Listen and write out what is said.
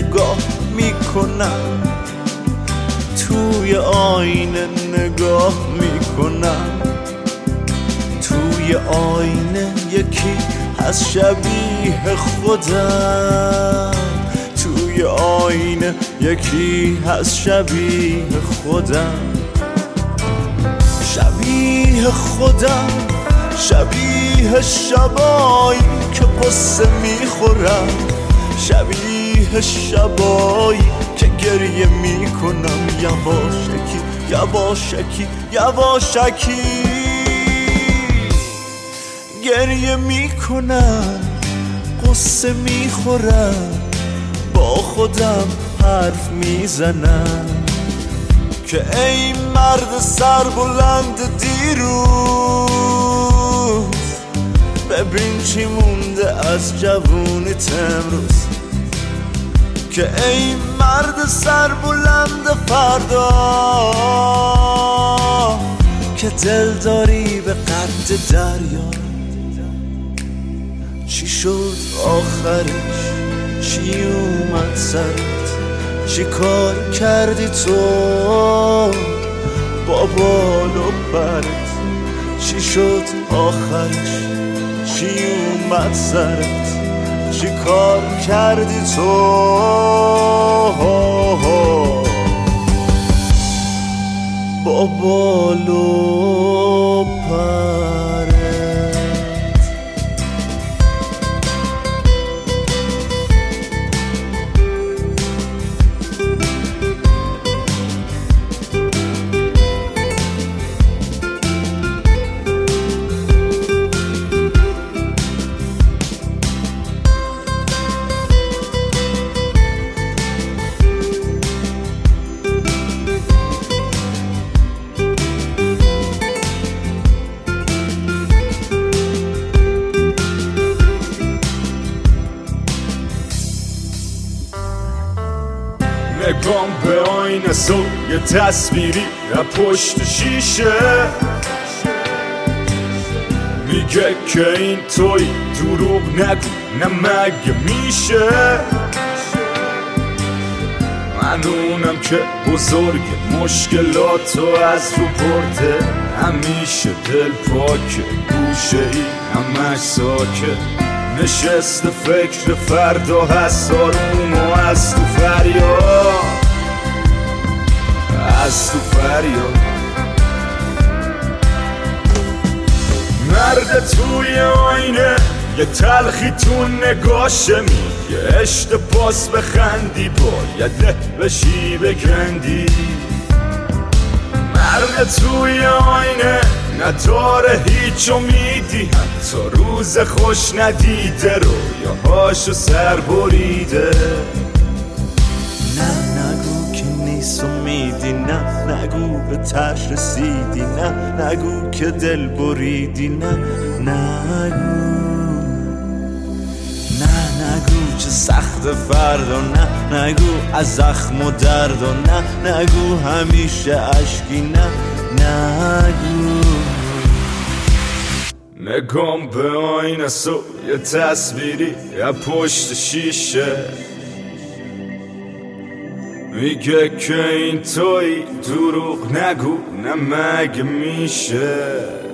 نگاه میکنم، توی آینه نگاه میکنم، توی آینه یکی هست شبیه خودم، توی آینه یکی هست شبیه خودم، شبیه خودم، شبیه شبایی که قصه میخورم، شبیه شبایی که گریه میکنم، یواشکی یواشکی یواشکی گریه میکنم، قصه میخورم، با خودم حرف میزنم که ای مرد سربلند دیروز، ببین چی مونده از جوونیت امروز، که ای مرد سربلند فردا که دل داری به قد دریا. چی شد آخرش؟ چی اومد سرت؟ چی کار کردی تو با بال و پرت؟ چی شد آخرش؟ چی اومد سرت؟ چی کار کردی تو با بال و پرت؟ نگام به آینه سو یه تصویری از پشت شیشه میگه که این توی دروغ نگو، نه مگه میشه؟ من اونم که بزرگ مشکلاتو از رو برده، همیشه دل پاکه، گوشه ای همش ساکت، نشست فکر فردا هست، آروم و از تو فریاد، از تو فریاد. مرد توی آینه یه تلخی تو نگاشه، میگه اشت پاس بخندی باید له بشی بکندی. مرد توی آینه نداره هیچ امیدی، حتی روز خوش ندیده، رویاهاشو سر بریده. نه نگو که نیست امیدی، نه نگو به تش رسیدی، نه نگو که دل بریدی، نه نگو، نه نگو چه سخت فردا، نه نگو از زخم و درد، و نه نگو همیشه عشقی، نه نگو. نگام به آینه سو یه تصویری از پشت شیشه میگه که این توی دروغ نگو، نه مگه میشه؟